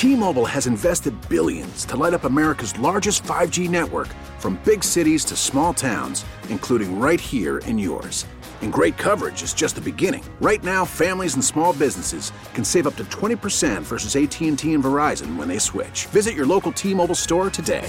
T-Mobile has invested billions to light up America's largest 5G network, from big cities to small towns, including right here in yours. And great coverage is just the beginning. Right now, families and small businesses can save up to 20% versus AT&T and Verizon when they switch. Visit your local T-Mobile store today.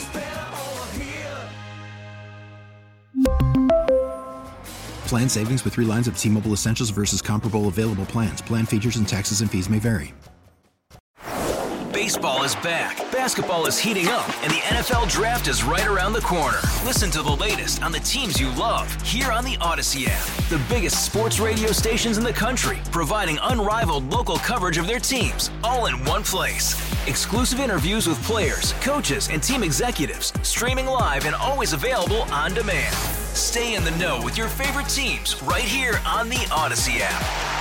Plan savings with 3 lines of T-Mobile Essentials versus comparable available plans. Plan features and taxes and fees may vary. Baseball is back, basketball is heating up, and the NFL Draft is right around the corner. Listen to the latest on the teams you love here on the Odyssey app. The biggest sports radio stations in the country, providing unrivaled local coverage of their teams, all in one place. Exclusive interviews with players, coaches, and team executives, streaming live and always available on demand. Stay in the know with your favorite teams right here on the Odyssey app.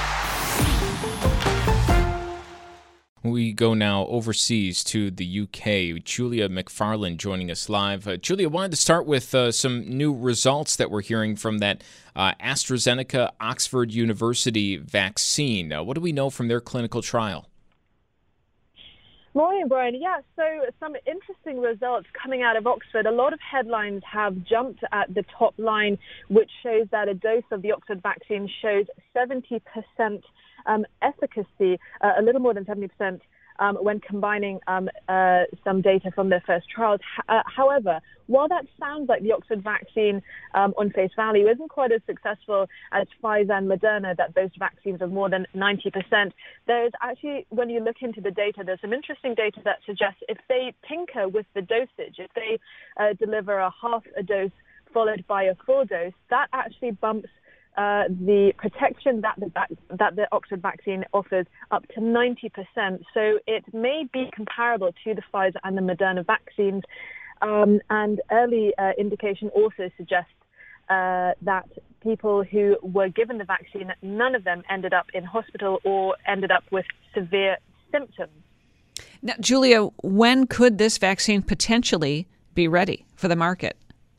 We go now overseas to the UK. Julia McFarlane joining us live. Julia, I wanted to start with some new results that we're hearing from that AstraZeneca Oxford University vaccine. What do we know from their clinical trial? Morning, Brian. Yeah, so some interesting results coming out of Oxford. A lot of headlines have jumped at the top line, which shows that a dose of the Oxford vaccine shows 70% efficacy, a little more than 70%, when combining some data from their first trials. However, while that sounds like the Oxford vaccine on face value isn't quite as successful as Pfizer and Moderna, that those vaccines are more than 90%, there's actually, when you look into the data, there's some interesting data that suggests if they tinker with the dosage, if they deliver a half a dose followed by a full dose, that actually bumps the protection that the Oxford vaccine offers up to 90%. So it may be comparable to the Pfizer and the Moderna vaccines. And early indication also suggests that people who were given the vaccine, none of them ended up in hospital or ended up with severe symptoms. Now, Julia, when could this vaccine potentially be ready for the market?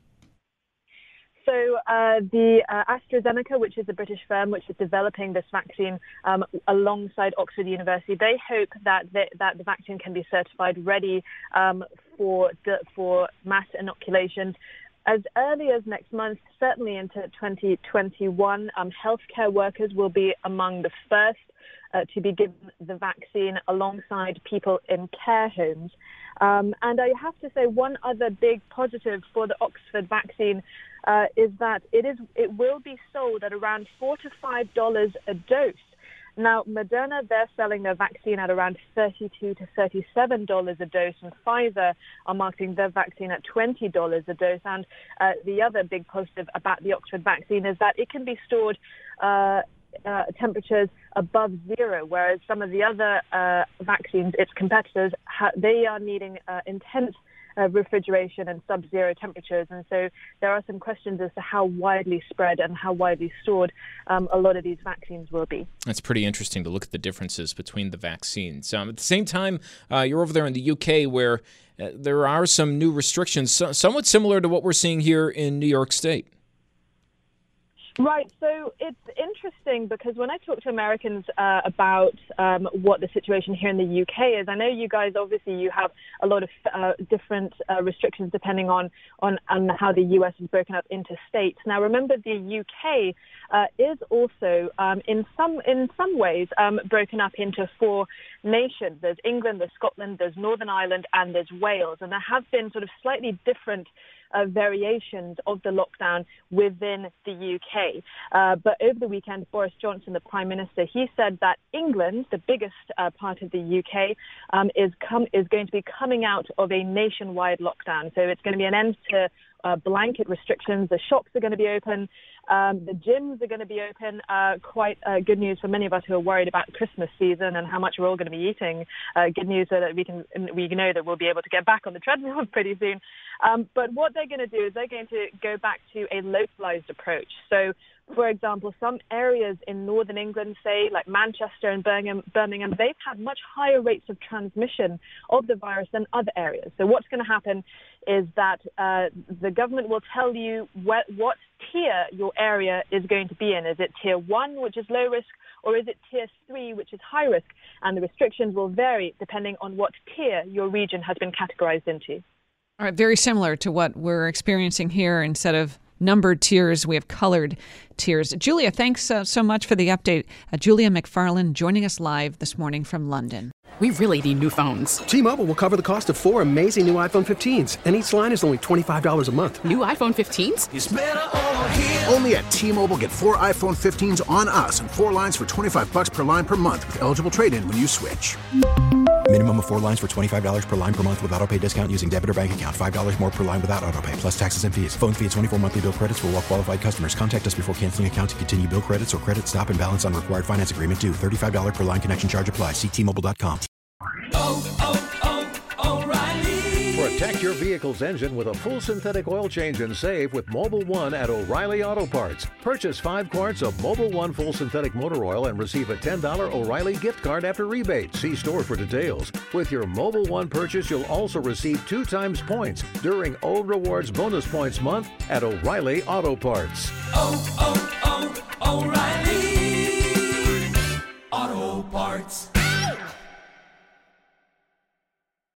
So the AstraZeneca, which is a British firm which is developing this vaccine alongside Oxford University, they hope that the vaccine can be certified ready for mass inoculations as early as next month, certainly into 2021. Healthcare workers will be among the first to be given the vaccine alongside people in care homes. And I have to say one other big positive for the Oxford vaccine is that it will be sold at around $4 to $5 a dose. Now, Moderna, they're selling their vaccine at around $32 to $37 a dose, and Pfizer are marketing their vaccine at $20 a dose. And the other big positive about the Oxford vaccine is that it can be stored temperatures above zero, whereas some of the other vaccines, its competitors, they are needing intense refrigeration and sub-zero temperatures. And so there are some questions as to how widely spread and how widely stored a lot of these vaccines will be. It's pretty interesting to look at the differences between the vaccines. At the same time, you're over there in the UK where there are some new restrictions, somewhat similar to what we're seeing here in New York State. Right. So it's interesting because when I talk to Americans about what the situation here in the UK is, I know you guys, obviously, you have a lot of different restrictions depending on how the US is broken up into states. Now, remember, the UK is also in some ways broken up into 4 nations. There's England, there's Scotland, there's Northern Ireland, and there's Wales. And there have been sort of slightly different variations of the lockdown within the UK. But over the weekend, Boris Johnson, the Prime Minister, he said that England, the biggest part of the UK, is going to be coming out of a nationwide lockdown. So it's going to be an end to blanket restrictions. The shops are going to be open. The gyms are going to be open. Quite good news for many of us who are worried about Christmas season and how much we're all going to be eating. Good news so that we know that we'll be able to get back on the treadmill pretty soon. But what they're going to do is they're going to go back to a localized approach. So, for example, some areas in northern England, say like Manchester and Birmingham, they've had much higher rates of transmission of the virus than other areas. So what's going to happen is that the government will tell you what tier your area is going to be in. Is it tier 1, which is low risk, Or is it tier 3, which is high risk, and the restrictions will vary depending on what tier your region has been categorized into? All right, very similar to what we're experiencing here. Instead of numbered tiers, we have colored tiers. Julia, thanks so much for the update. Julia McFarland joining us live this morning from London. We really need new phones. T-Mobile will cover the cost of 4 amazing new iPhone 15s, and each line is only $25 a month. New iPhone 15s? It's better over here. Only at T-Mobile, get 4 iPhone 15s on us and 4 lines for $25 per line per month with eligible trade-in when you switch. Minimum of 4 lines for $25 per line per month with autopay discount using debit or bank account. $5 more per line without autopay, plus taxes and fees. Phone fee at 24 monthly bill credits for well-qualified customers. Contact us before canceling account to continue bill credits or credit stop and balance on required finance agreement due. $35 per line connection charge applies. See T-Mobile.com. O'Reilly. Protect your vehicle's engine with a full synthetic oil change and save with Mobil 1 at O'Reilly Auto Parts. Purchase 5 quarts of Mobil 1 full synthetic motor oil and receive a $10 O'Reilly gift card after rebate. See store for details. With your Mobil 1 purchase, you'll also receive 2 times points during O Rewards Bonus Points Month at O'Reilly Auto Parts. O'Reilly Auto Parts.